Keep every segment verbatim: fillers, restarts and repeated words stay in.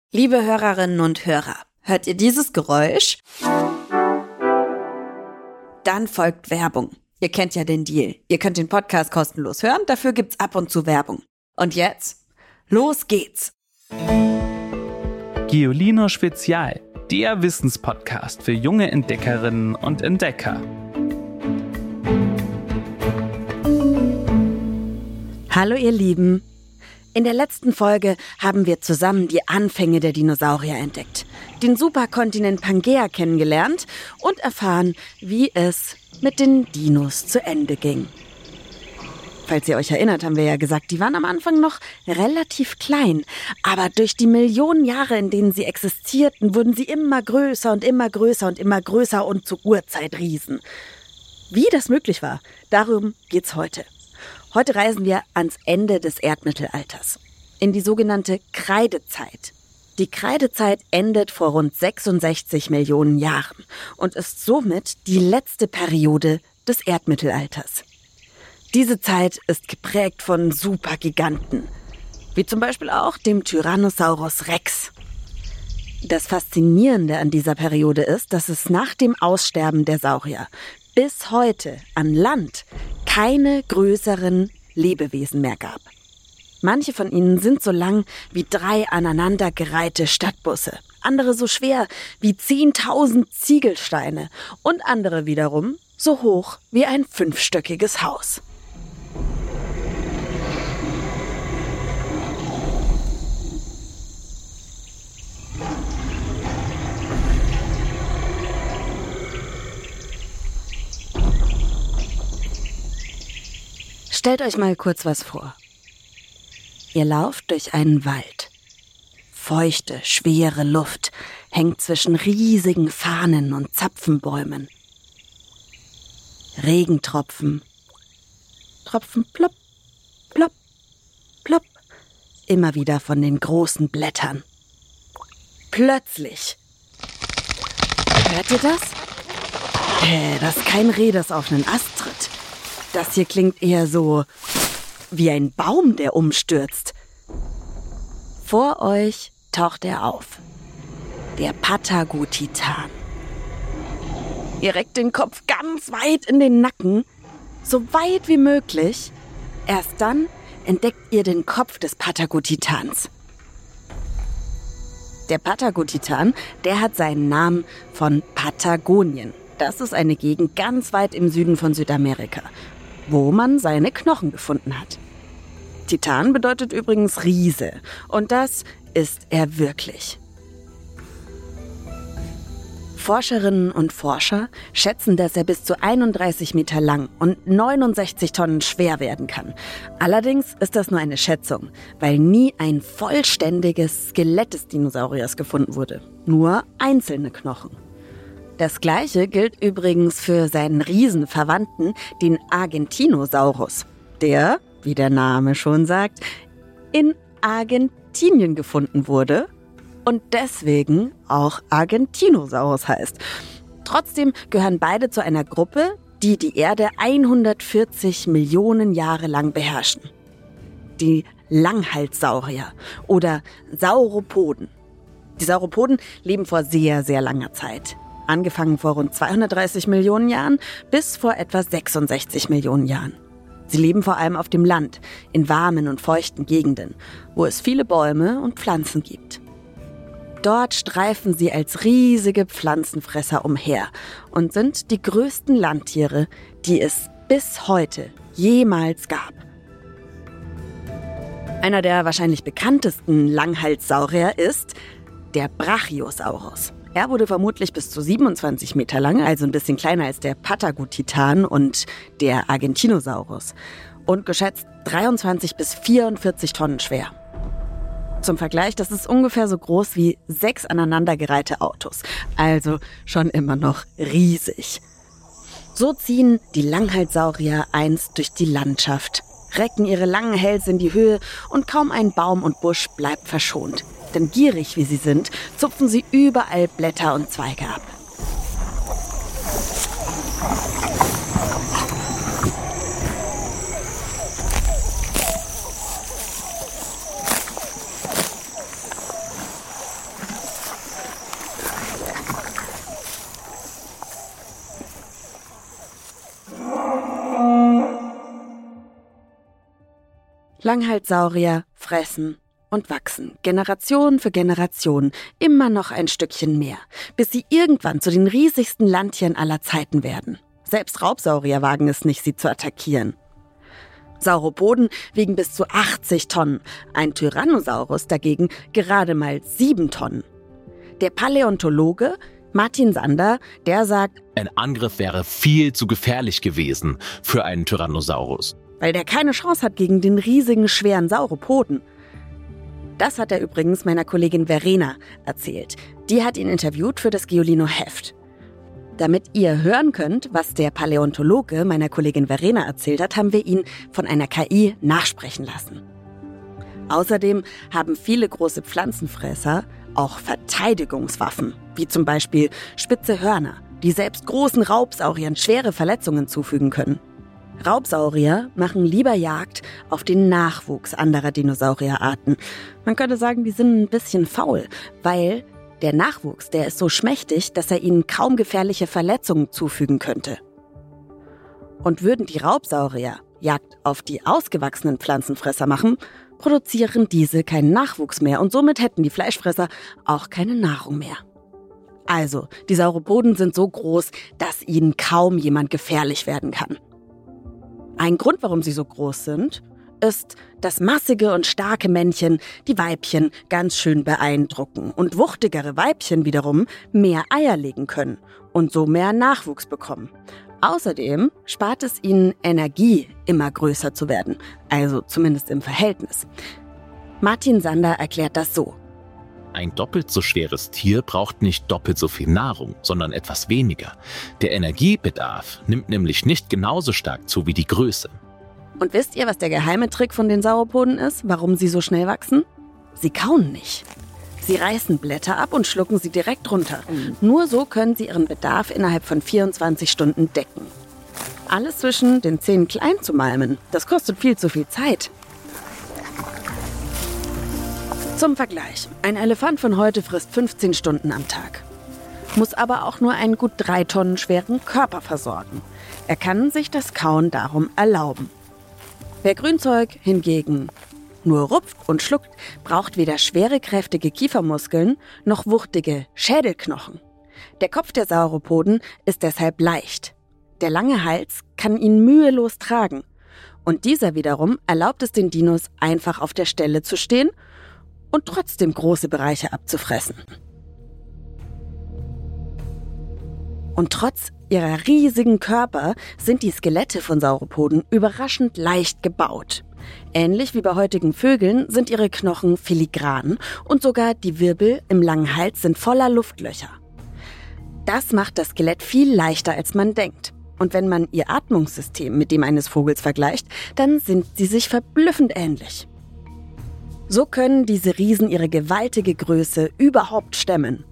Liebe Hörerinnen und Hörer, hört ihr dieses Geräusch? Dann folgt Werbung. Ihr kennt ja den Deal. Ihr könnt den Podcast kostenlos hören, dafür gibt's ab und zu Werbung. Und jetzt, los geht's! Geolino Spezial, der Wissenspodcast für junge Entdeckerinnen und Entdecker. Hallo ihr Lieben! In der letzten Folge haben wir zusammen die Anfänge der Dinosaurier entdeckt, den Superkontinent Pangea kennengelernt und erfahren, wie es mit den Dinos zu Ende ging. Falls ihr euch erinnert, haben wir ja gesagt, die waren am Anfang noch relativ klein, aber durch die Millionen Jahre, in denen sie existierten, wurden sie immer größer und immer größer und immer größer und zu Urzeitriesen. Wie das möglich war, darum geht's heute. Heute reisen wir ans Ende des Erdmittelalters, in die sogenannte Kreidezeit. Die Kreidezeit endet vor rund sechsundsechzig Millionen Jahren und ist somit die letzte Periode des Erdmittelalters. Diese Zeit ist geprägt von Supergiganten, wie zum Beispiel auch dem Tyrannosaurus Rex. Das Faszinierende an dieser Periode ist, dass es nach dem Aussterben der Saurier bis heute an Land keine größeren Lebewesen mehr gab. Manche von ihnen sind so lang wie drei aneinandergereihte Stadtbusse, andere so schwer wie zehntausend Ziegelsteine und andere wiederum so hoch wie ein fünfstöckiges Haus. Stellt euch mal kurz was vor. Ihr lauft durch einen Wald. Feuchte, schwere Luft hängt zwischen riesigen Farnen und Zapfenbäumen. Regentropfen. Tropfen plopp, plopp, plopp. Immer wieder von den großen Blättern. Plötzlich. Hört ihr das? Äh, das ist kein Reh, das auf einen Ast tritt. Das hier klingt eher so wie ein Baum, der umstürzt. Vor euch taucht er auf. Der Patagotitan. Ihr reckt den Kopf ganz weit in den Nacken, so weit wie möglich. Erst dann entdeckt ihr den Kopf des Patagotitans. Der Patagotitan, der hat seinen Namen von Patagonien. Das ist eine Gegend ganz weit im Süden von Südamerika, wo man seine Knochen gefunden hat. Titan bedeutet übrigens Riese, und das ist er wirklich. Forscherinnen und Forscher schätzen, dass er bis zu einunddreißig Meter lang und neunundsechzig Tonnen schwer werden kann. Allerdings ist das nur eine Schätzung, weil nie ein vollständiges Skelett des Dinosauriers gefunden wurde, nur einzelne Knochen. Das Gleiche gilt übrigens für seinen Riesenverwandten, den Argentinosaurus, der, wie der Name schon sagt, in Argentinien gefunden wurde und deswegen auch Argentinosaurus heißt. Trotzdem gehören beide zu einer Gruppe, die die Erde hundertvierzig Millionen Jahre lang beherrschen. Die Langhalssaurier oder Sauropoden. Die Sauropoden leben vor sehr, sehr langer Zeit. Angefangen vor rund zweihundertdreißig Millionen Jahren bis vor etwa sechsundsechzig Millionen Jahren. Sie leben vor allem auf dem Land, in warmen und feuchten Gegenden, wo es viele Bäume und Pflanzen gibt. Dort streifen sie als riesige Pflanzenfresser umher und sind die größten Landtiere, die es bis heute jemals gab. Einer der wahrscheinlich bekanntesten Langhalssaurier ist der Brachiosaurus. Er wurde vermutlich bis zu siebenundzwanzig Meter lang, also ein bisschen kleiner als der Patagotitan und der Argentinosaurus. Und geschätzt dreiundzwanzig bis vierundvierzig Tonnen schwer. Zum Vergleich, das ist ungefähr so groß wie sechs aneinandergereihte Autos. Also schon immer noch riesig. So ziehen die Langhalssaurier einst durch die Landschaft, recken ihre langen Hälse in die Höhe und kaum ein Baum und Busch bleibt verschont. Denn gierig wie sie sind, zupfen sie überall Blätter und Zweige ab. Langhalssaurier fressen und wachsen, Generation für Generation, immer noch ein Stückchen mehr, bis sie irgendwann zu den riesigsten Landtieren aller Zeiten werden. Selbst Raubsaurier wagen es nicht, sie zu attackieren. Sauropoden wiegen bis zu achtzig Tonnen, ein Tyrannosaurus dagegen gerade mal sieben Tonnen. Der Paläontologe Martin Sander, der sagt, ein Angriff wäre viel zu gefährlich gewesen für einen Tyrannosaurus. Weil der keine Chance hat gegen den riesigen, schweren Sauropoden. Das hat er übrigens meiner Kollegin Verena erzählt. Die hat ihn interviewt für das Geolino-Heft. Damit ihr hören könnt, was der Paläontologe meiner Kollegin Verena erzählt hat, haben wir ihn von einer K I nachsprechen lassen. Außerdem haben viele große Pflanzenfresser auch Verteidigungswaffen, wie zum Beispiel spitze Hörner, die selbst großen Raubsauriern schwere Verletzungen zufügen können. Raubsaurier machen lieber Jagd auf den Nachwuchs anderer Dinosaurierarten. Man könnte sagen, die sind ein bisschen faul, weil der Nachwuchs, der ist so schmächtig, dass er ihnen kaum gefährliche Verletzungen zufügen könnte. Und würden die Raubsaurier Jagd auf die ausgewachsenen Pflanzenfresser machen, produzieren diese keinen Nachwuchs mehr und somit hätten die Fleischfresser auch keine Nahrung mehr. Also, die Sauropoden sind so groß, dass ihnen kaum jemand gefährlich werden kann. Ein Grund, warum sie so groß sind, ist, dass massige und starke Männchen die Weibchen ganz schön beeindrucken und wuchtigere Weibchen wiederum mehr Eier legen können und so mehr Nachwuchs bekommen. Außerdem spart es ihnen Energie, immer größer zu werden, also zumindest im Verhältnis. Martin Sander erklärt das so. Ein doppelt so schweres Tier braucht nicht doppelt so viel Nahrung, sondern etwas weniger. Der Energiebedarf nimmt nämlich nicht genauso stark zu wie die Größe. Und wisst ihr, was der geheime Trick von den Sauropoden ist, warum sie so schnell wachsen? Sie kauen nicht. Sie reißen Blätter ab und schlucken sie direkt runter. Nur so können sie ihren Bedarf innerhalb von vierundzwanzig Stunden decken. Alles zwischen den Zähnen klein zu malmen, das kostet viel zu viel Zeit. Zum Vergleich, ein Elefant von heute frisst fünfzehn Stunden am Tag, muss aber auch nur einen gut drei Tonnen schweren Körper versorgen. Er kann sich das Kauen darum erlauben. Wer Grünzeug hingegen nur rupft und schluckt, braucht weder schwere, kräftige Kiefermuskeln noch wuchtige Schädelknochen. Der Kopf der Sauropoden ist deshalb leicht. Der lange Hals kann ihn mühelos tragen. Und dieser wiederum erlaubt es den Dinos, einfach auf der Stelle zu stehen und trotzdem große Bereiche abzufressen. Und trotz ihrer riesigen Körper sind die Skelette von Sauropoden überraschend leicht gebaut. Ähnlich wie bei heutigen Vögeln sind ihre Knochen filigran und sogar die Wirbel im langen Hals sind voller Luftlöcher. Das macht das Skelett viel leichter, als man denkt. Und wenn man ihr Atmungssystem mit dem eines Vogels vergleicht, dann sind sie sich verblüffend ähnlich. So können diese Riesen ihre gewaltige Größe überhaupt stemmen.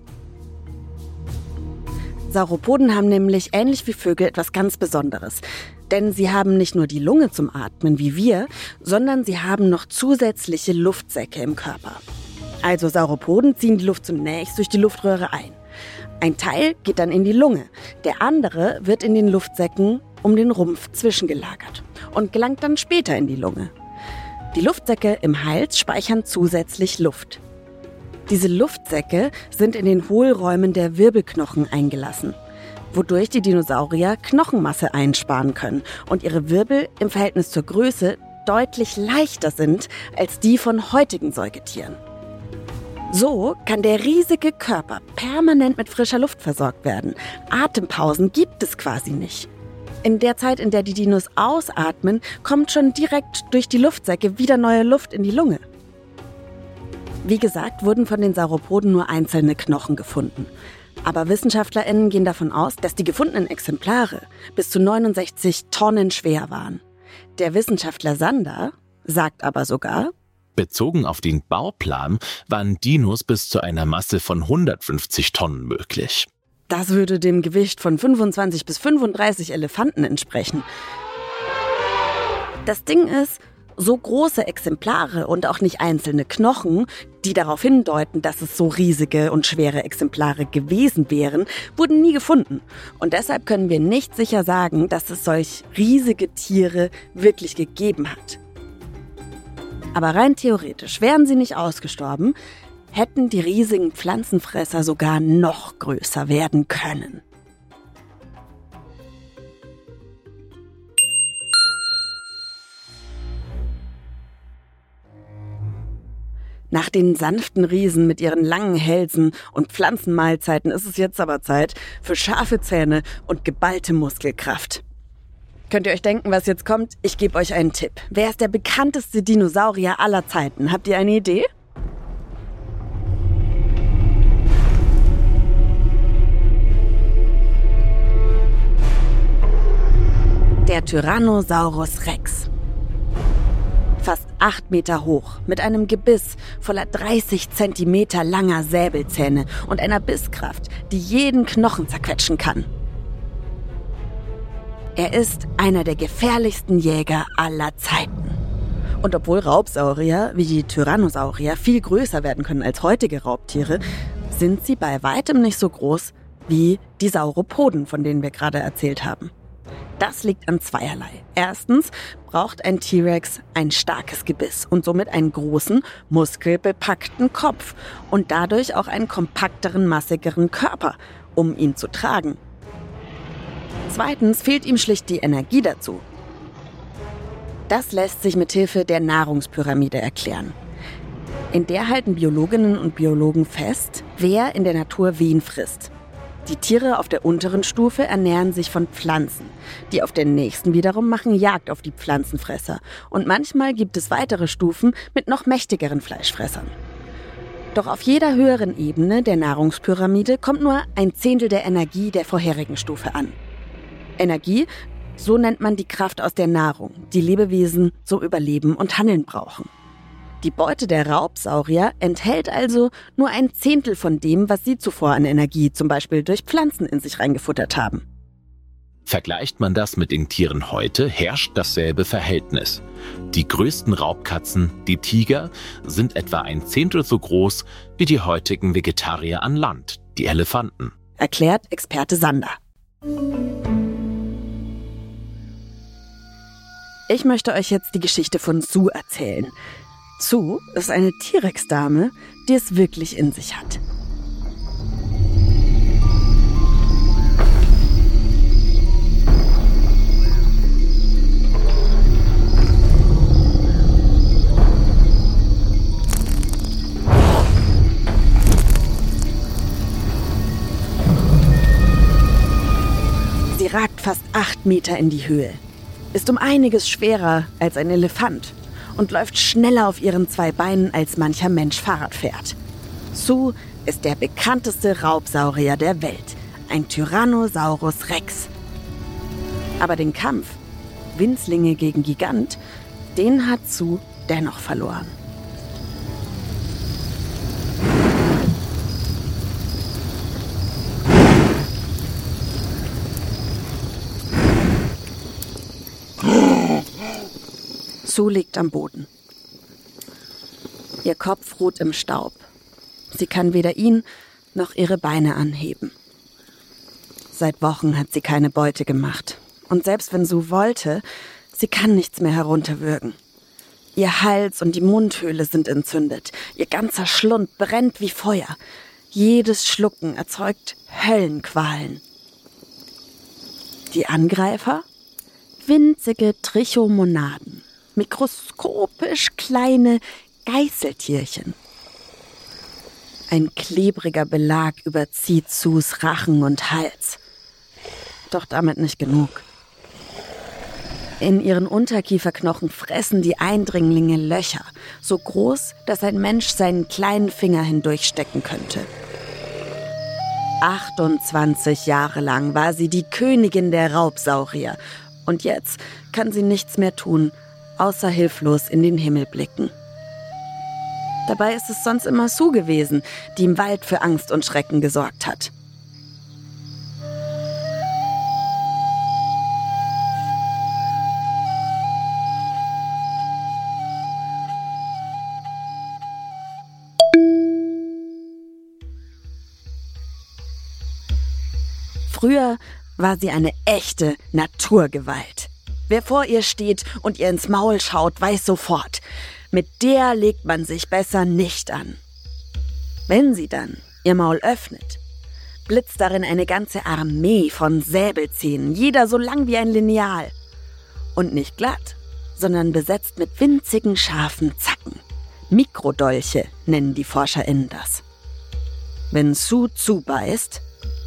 Sauropoden haben nämlich ähnlich wie Vögel etwas ganz Besonderes. Denn sie haben nicht nur die Lunge zum Atmen wie wir, sondern sie haben noch zusätzliche Luftsäcke im Körper. Also Sauropoden ziehen die Luft zunächst durch die Luftröhre ein. Ein Teil geht dann in die Lunge, der andere wird in den Luftsäcken um den Rumpf zwischengelagert und gelangt dann später in die Lunge. Die Luftsäcke im Hals speichern zusätzlich Luft. Diese Luftsäcke sind in den Hohlräumen der Wirbelknochen eingelassen, wodurch die Dinosaurier Knochenmasse einsparen können und ihre Wirbel im Verhältnis zur Größe deutlich leichter sind als die von heutigen Säugetieren. So kann der riesige Körper permanent mit frischer Luft versorgt werden. Atempausen gibt es quasi nicht. In der Zeit, in der die Dinos ausatmen, kommt schon direkt durch die Luftsäcke wieder neue Luft in die Lunge. Wie gesagt, wurden von den Sauropoden nur einzelne Knochen gefunden. Aber WissenschaftlerInnen gehen davon aus, dass die gefundenen Exemplare bis zu neunundsechzig Tonnen schwer waren. Der Wissenschaftler Sander sagt aber sogar, bezogen auf den Bauplan waren Dinos bis zu einer Masse von hundertfünfzig Tonnen möglich. Das würde dem Gewicht von fünfundzwanzig bis fünfunddreißig Elefanten entsprechen. Das Ding ist, so große Exemplare und auch nicht einzelne Knochen, die darauf hindeuten, dass es so riesige und schwere Exemplare gewesen wären, wurden nie gefunden. Und deshalb können wir nicht sicher sagen, dass es solch riesige Tiere wirklich gegeben hat. Aber rein theoretisch, wären sie nicht ausgestorben, hätten die riesigen Pflanzenfresser sogar noch größer werden können. Nach den sanften Riesen mit ihren langen Hälsen und Pflanzenmahlzeiten ist es jetzt aber Zeit für scharfe Zähne und geballte Muskelkraft. Könnt ihr euch denken, was jetzt kommt? Ich gebe euch einen Tipp. Wer ist der bekannteste Dinosaurier aller Zeiten? Habt ihr eine Idee? Der Tyrannosaurus Rex. Fast acht Meter hoch, mit einem Gebiss voller dreißig Zentimeter langer Säbelzähne und einer Bisskraft, die jeden Knochen zerquetschen kann. Er ist einer der gefährlichsten Jäger aller Zeiten. Und obwohl Raubsaurier wie die Tyrannosaurier viel größer werden können als heutige Raubtiere, sind sie bei weitem nicht so groß wie die Sauropoden, von denen wir gerade erzählt haben. Das liegt an zweierlei. Erstens braucht ein T-Rex ein starkes Gebiss und somit einen großen, muskelbepackten Kopf und dadurch auch einen kompakteren, massigeren Körper, um ihn zu tragen. Zweitens fehlt ihm schlicht die Energie dazu. Das lässt sich mit Hilfe der Nahrungspyramide erklären. In der halten Biologinnen und Biologen fest, wer in der Natur wen frisst. Die Tiere auf der unteren Stufe ernähren sich von Pflanzen. Die auf der nächsten wiederum machen Jagd auf die Pflanzenfresser. Und manchmal gibt es weitere Stufen mit noch mächtigeren Fleischfressern. Doch auf jeder höheren Ebene der Nahrungspyramide kommt nur ein Zehntel der Energie der vorherigen Stufe an. Energie, so nennt man die Kraft aus der Nahrung, die Lebewesen zum Überleben und Handeln brauchen. Die Beute der Raubsaurier enthält also nur ein Zehntel von dem, was sie zuvor an Energie, zum Beispiel durch Pflanzen, in sich reingefuttert haben. Vergleicht man das mit den Tieren heute, herrscht dasselbe Verhältnis. Die größten Raubkatzen, die Tiger, sind etwa ein Zehntel so groß wie die heutigen Vegetarier an Land, die Elefanten. Erklärt Experte Sander. Ich möchte euch jetzt die Geschichte von Sue erzählen. Sue ist eine T-Rex-Dame, die es wirklich in sich hat. Sie ragt fast acht Meter in die Höhe, ist um einiges schwerer als ein Elefant und läuft schneller auf ihren zwei Beinen, als mancher Mensch Fahrrad fährt. Sue ist der bekannteste Raubsaurier der Welt, ein Tyrannosaurus Rex. Aber den Kampf, Winzlinge gegen Gigant, den hat Sue dennoch verloren. Sue liegt am Boden. Ihr Kopf ruht im Staub. Sie kann weder ihn noch ihre Beine anheben. Seit Wochen hat sie keine Beute gemacht. Und selbst wenn Sue wollte, sie kann nichts mehr herunterwürgen. Ihr Hals und die Mundhöhle sind entzündet. Ihr ganzer Schlund brennt wie Feuer. Jedes Schlucken erzeugt Höllenqualen. Die Angreifer? Winzige Trichomonaden. Mikroskopisch kleine Geißeltierchen. Ein klebriger Belag überzieht Sues Rachen und Hals. Doch damit nicht genug. In ihren Unterkieferknochen fressen die Eindringlinge Löcher, so groß, dass ein Mensch seinen kleinen Finger hindurchstecken könnte. achtundzwanzig Jahre lang war sie die Königin der Raubsaurier. Und jetzt kann sie nichts mehr tun, außer hilflos in den Himmel blicken. Dabei ist es sonst immer Sue gewesen, die im Wald für Angst und Schrecken gesorgt hat. Früher war sie eine echte Naturgewalt. Wer vor ihr steht und ihr ins Maul schaut, weiß sofort, Mit der legt man sich besser nicht an. Wenn sie dann ihr Maul öffnet, blitzt darin eine ganze Armee von Säbelzähnen, jeder so lang wie ein Lineal. Und nicht glatt, sondern besetzt mit winzigen, scharfen Zacken. Mikrodolche nennen die ForscherInnen das. Wenn Sue zubeißt,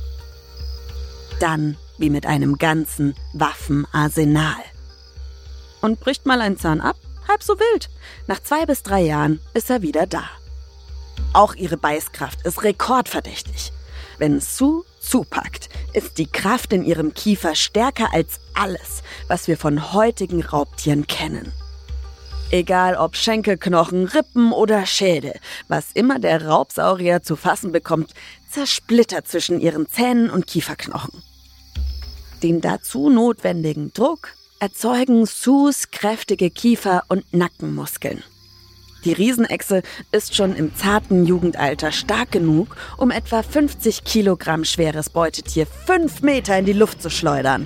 dann wie mit einem ganzen Waffenarsenal. Und bricht mal ein Zahn ab, halb so wild. Nach zwei bis drei Jahren ist er wieder da. Auch ihre Beißkraft ist rekordverdächtig. Wenn Sue zupackt, ist die Kraft in ihrem Kiefer stärker als alles, was wir von heutigen Raubtieren kennen. Egal ob Schenkelknochen, Rippen oder Schädel, was immer der Raubsaurier zu fassen bekommt, zersplittert zwischen ihren Zähnen und Kieferknochen. Den dazu notwendigen Druck erzeugen Sues kräftige Kiefer- und Nackenmuskeln. Die Riesenechse ist schon im zarten Jugendalter stark genug, um etwa fünfzig Kilogramm schweres Beutetier fünf Meter in die Luft zu schleudern.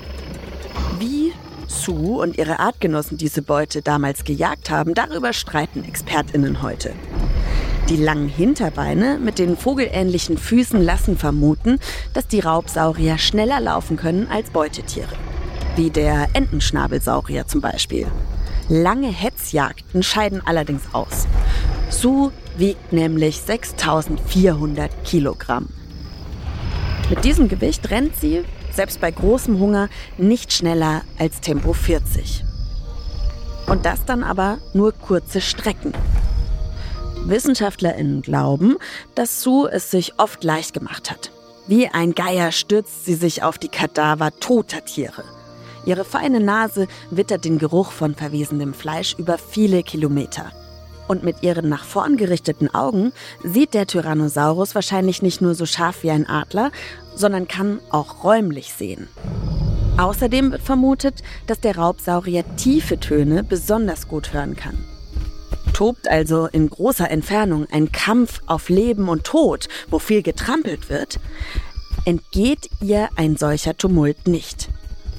Wie Sue und ihre Artgenossen diese Beute damals gejagt haben, darüber streiten ExpertInnen heute. Die langen Hinterbeine mit den vogelähnlichen Füßen lassen vermuten, dass die Raubsaurier schneller laufen können als Beutetiere. Wie der Entenschnabelsaurier zum Beispiel. Lange Hetzjagden scheiden allerdings aus. Sue wiegt nämlich sechstausendvierhundert Kilogramm. Mit diesem Gewicht rennt sie, selbst bei großem Hunger, nicht schneller als Tempo vierzig. Und das dann aber nur kurze Strecken. WissenschaftlerInnen glauben, dass Sue es sich oft leicht gemacht hat. Wie ein Geier stürzt sie sich auf die Kadaver toter Tiere. Ihre feine Nase wittert den Geruch von verwesendem Fleisch über viele Kilometer. Und mit ihren nach vorn gerichteten Augen sieht der Tyrannosaurus wahrscheinlich nicht nur so scharf wie ein Adler, sondern kann auch räumlich sehen. Außerdem wird vermutet, dass der Raubsaurier tiefe Töne besonders gut hören kann. Tobt also in großer Entfernung ein Kampf auf Leben und Tod, wo viel getrampelt wird, entgeht ihr ein solcher Tumult nicht.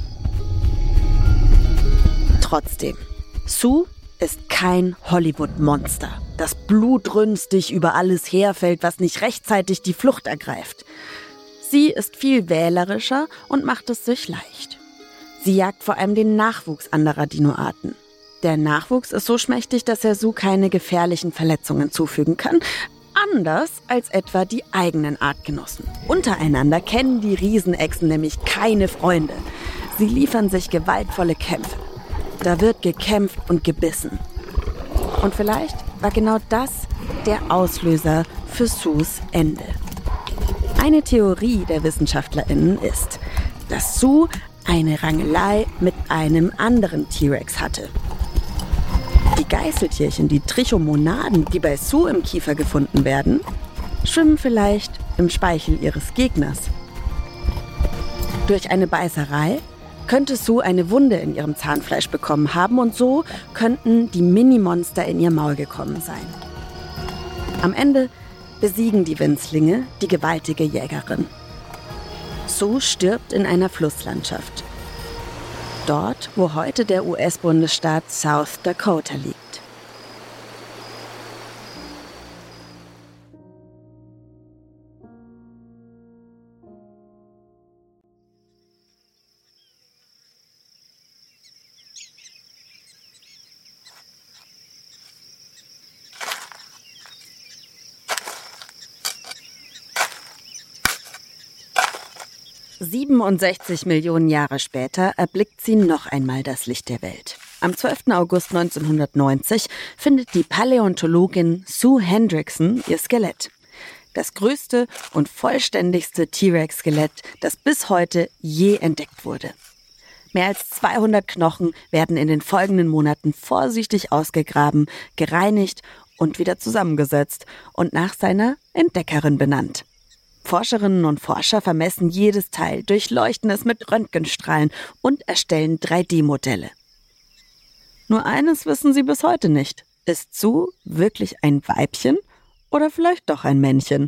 Trotzdem, Sue ist kein Hollywood-Monster, das blutrünstig über alles herfällt, was nicht rechtzeitig die Flucht ergreift. Sie ist viel wählerischer und macht es sich leicht. Sie jagt vor allem den Nachwuchs anderer Dinoarten. Der Nachwuchs ist so schmächtig, dass er Sue keine gefährlichen Verletzungen zufügen kann, anders als etwa die eigenen Artgenossen. Untereinander kennen die Riesenechsen nämlich keine Freunde. Sie liefern sich gewaltvolle Kämpfe. Da wird gekämpft und gebissen. Und vielleicht war genau das der Auslöser für Sues Ende. Eine Theorie der WissenschaftlerInnen ist, dass Sue eine Rangelei mit einem anderen T-Rex hatte. Die Geißeltierchen, die Trichomonaden, die bei Sue im Kiefer gefunden werden, schwimmen vielleicht im Speichel ihres Gegners. Durch eine Beißerei könnte Sue eine Wunde in ihrem Zahnfleisch bekommen haben und so könnten die Mini-Monster in ihr Maul gekommen sein. Am Ende besiegen die Winzlinge die gewaltige Jägerin. Sue stirbt in einer Flusslandschaft. Dort, wo heute der U S-Bundesstaat South Dakota liegt. siebenundsechzig Millionen Jahre später erblickt sie noch einmal das Licht der Welt. Am zwölften August neunzehnhundertneunzig findet die Paläontologin Sue Hendrickson ihr Skelett. Das größte und vollständigste T-Rex-Skelett, das bis heute je entdeckt wurde. Mehr als zweihundert Knochen werden in den folgenden Monaten vorsichtig ausgegraben, gereinigt und wieder zusammengesetzt und nach seiner Entdeckerin benannt. Forscherinnen und Forscher vermessen jedes Teil, durchleuchten es mit Röntgenstrahlen und erstellen drei D Modelle. Nur eines wissen sie bis heute nicht. Ist Sue wirklich ein Weibchen oder vielleicht doch ein Männchen?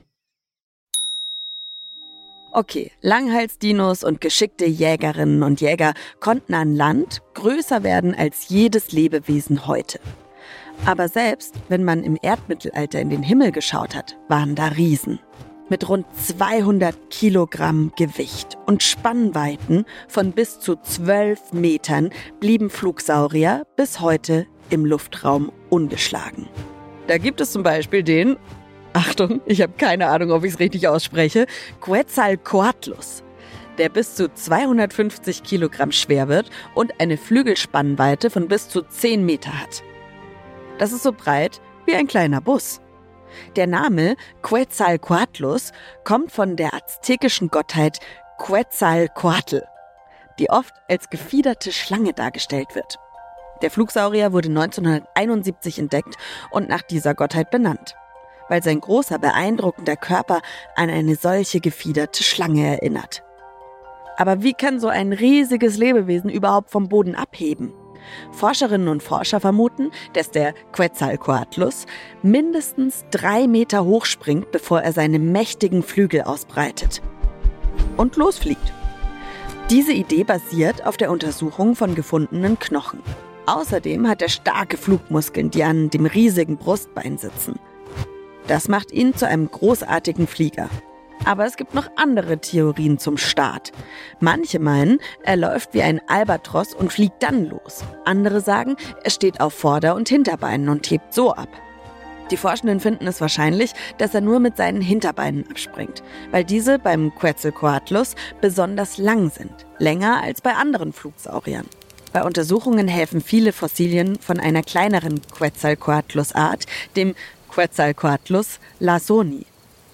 Okay, Langhalsdinos und geschickte Jägerinnen und Jäger konnten an Land größer werden als jedes Lebewesen heute. Aber selbst wenn man im Erdmittelalter in den Himmel geschaut hat, waren da Riesen. Mit rund zweihundert Kilogramm Gewicht und Spannweiten von bis zu zwölf Metern blieben Flugsaurier bis heute im Luftraum ungeschlagen. Da gibt es zum Beispiel den, Achtung, ich habe keine Ahnung, ob ich es richtig ausspreche, Quetzalcoatlus, der bis zu zweihundertfünfzig Kilogramm schwer wird und eine Flügelspannweite von bis zu zehn Meter hat. Das ist so breit wie ein kleiner Bus. Der Name Quetzalcoatlus kommt von der aztekischen Gottheit Quetzalcoatl, die oft als gefiederte Schlange dargestellt wird. Der Flugsaurier wurde neunzehnhunderteinundsiebzig entdeckt und nach dieser Gottheit benannt, weil sein großer, beeindruckender Körper an eine solche gefiederte Schlange erinnert. Aber wie kann so ein riesiges Lebewesen überhaupt vom Boden abheben? Forscherinnen und Forscher vermuten, dass der Quetzalcoatlus mindestens drei Meter hoch springt, bevor er seine mächtigen Flügel ausbreitet und losfliegt. Diese Idee basiert auf der Untersuchung von gefundenen Knochen. Außerdem hat er starke Flugmuskeln, die an dem riesigen Brustbein sitzen. Das macht ihn zu einem großartigen Flieger. Aber es gibt noch andere Theorien zum Start. Manche meinen, er läuft wie ein Albatros und fliegt dann los. Andere sagen, er steht auf Vorder- und Hinterbeinen und hebt so ab. Die Forschenden finden es wahrscheinlich, dass er nur mit seinen Hinterbeinen abspringt, weil diese beim Quetzalcoatlus besonders lang sind, länger als bei anderen Flugsauriern. Bei Untersuchungen helfen viele Fossilien von einer kleineren Quetzalcoatlus-Art, dem Quetzalcoatlus lasoni,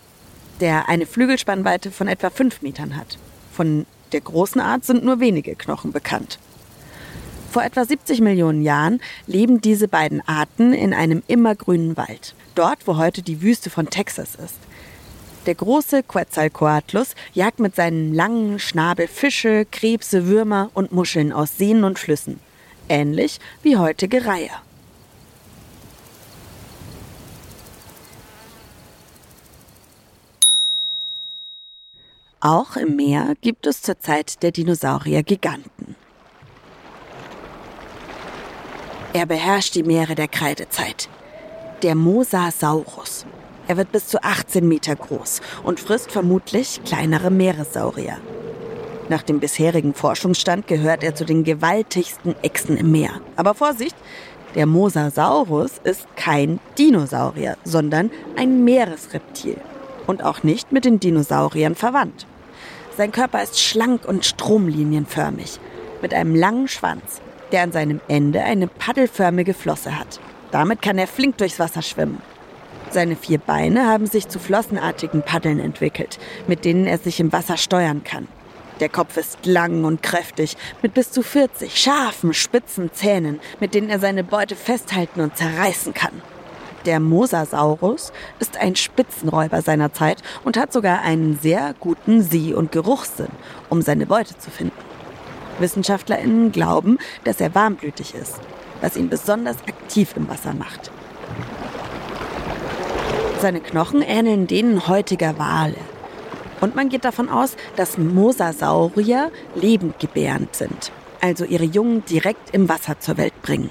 der eine Flügelspannweite von etwa fünf Metern hat. Von der großen Art sind nur wenige Knochen bekannt. Vor etwa siebzig Millionen Jahren leben diese beiden Arten in einem immergrünen Wald, dort, wo heute die Wüste von Texas ist. Der große Quetzalcoatlus jagt mit seinem langen Schnabel Fische, Krebse, Würmer und Muscheln aus Seen und Flüssen, ähnlich wie heutige Reiher. Auch im Meer gibt es zur Zeit der Dinosaurier Giganten. Er beherrscht die Meere der Kreidezeit. Der Mosasaurus. Er wird bis zu achtzehn Meter groß und frisst vermutlich kleinere Meeressaurier. Nach dem bisherigen Forschungsstand gehört er zu den gewaltigsten Echsen im Meer. Aber Vorsicht, der Mosasaurus ist kein Dinosaurier, sondern ein Meeresreptil. Und auch nicht mit den Dinosauriern verwandt. Sein Körper ist schlank und stromlinienförmig, mit einem langen Schwanz, der an seinem Ende eine paddelförmige Flosse hat. Damit kann er flink durchs Wasser schwimmen. Seine vier Beine haben sich zu flossenartigen Paddeln entwickelt, mit denen er sich im Wasser steuern kann. Der Kopf ist lang und kräftig, mit bis zu vierzig scharfen, spitzen Zähnen, mit denen er seine Beute festhalten und zerreißen kann. Der Mosasaurus ist ein Spitzenräuber seiner Zeit und hat sogar einen sehr guten Seh- und Geruchssinn, um seine Beute zu finden. WissenschaftlerInnen glauben, dass er warmblütig ist, was ihn besonders aktiv im Wasser macht. Seine Knochen ähneln denen heutiger Wale. Und man geht davon aus, dass Mosasaurier lebendgebärend sind, also ihre Jungen direkt im Wasser zur Welt bringen.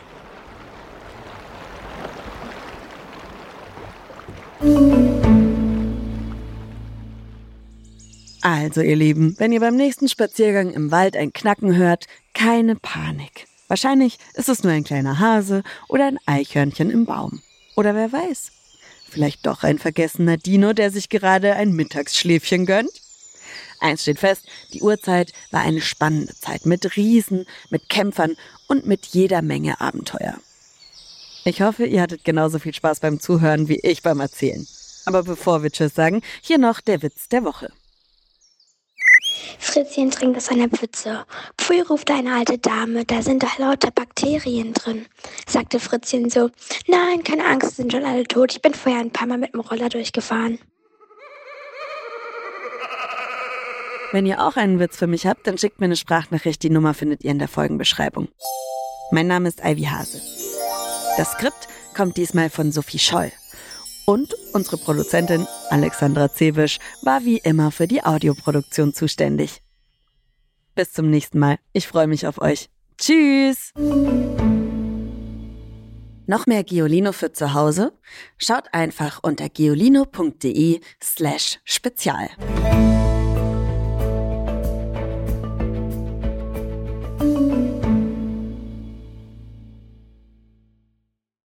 Also ihr Lieben, wenn ihr beim nächsten Spaziergang im Wald ein Knacken hört, keine Panik. Wahrscheinlich ist es nur ein kleiner Hase oder ein Eichhörnchen im Baum. Oder wer weiß, vielleicht doch ein vergessener Dino, der sich gerade ein Mittagsschläfchen gönnt. Eins steht fest, die Urzeit war eine spannende Zeit mit Riesen, mit Kämpfern und mit jeder Menge Abenteuer. Ich hoffe, ihr hattet genauso viel Spaß beim Zuhören wie ich beim Erzählen. Aber bevor wir Tschüss sagen, hier noch der Witz der Woche. Fritzchen trinkt aus einer Pfütze. Pfui, ruft eine alte Dame, da sind doch lauter Bakterien drin. Sagte Fritzchen so, nein, keine Angst, sind schon alle tot. Ich bin vorher ein paar Mal mit dem Roller durchgefahren. Wenn ihr auch einen Witz für mich habt, dann schickt mir eine Sprachnachricht. Die Nummer findet ihr in der Folgenbeschreibung. Mein Name ist Ivy Hase. Das Skript kommt diesmal von Sophie Scholl. Und unsere Produzentin Alexandra Zewisch war wie immer für die Audioproduktion zuständig. Bis zum nächsten Mal. Ich freue mich auf euch. Tschüss! Noch mehr Geolino für zu Hause? Schaut einfach unter geolino punkt de slash spezial.